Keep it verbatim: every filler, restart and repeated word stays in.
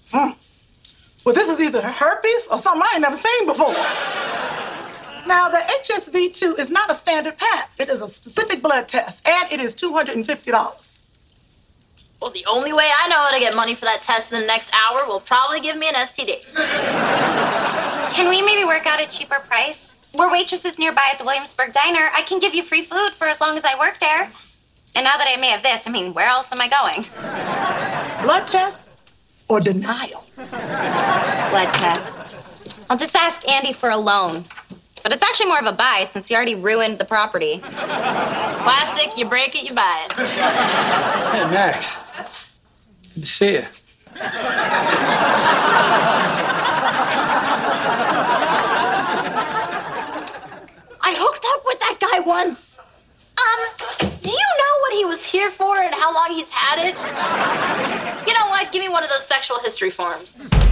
Mm. Well, this is either herpes or something I ain't never seen before. Now, the H S V two is not a standard pap. It is a specific blood test, and it is two hundred fifty dollars. Well, the only way I know how to get money for that test in the next hour will probably give me an S T D. Can we maybe work out a cheaper price? We're waitresses nearby at the Williamsburg Diner. I can give you free food for as long as I work there. And now that I may have this, I mean, where else am I going? Blood test or denial? Blood test. I'll just ask Andy for a loan. But it's actually more of a buy since he already ruined the property. Classic, you break it, you buy it. Hey, Max. Good to see you. I hooked up with that guy once. Um, do you know what he was here for and how long he's had it? You know what? Give me one of those sexual history forms.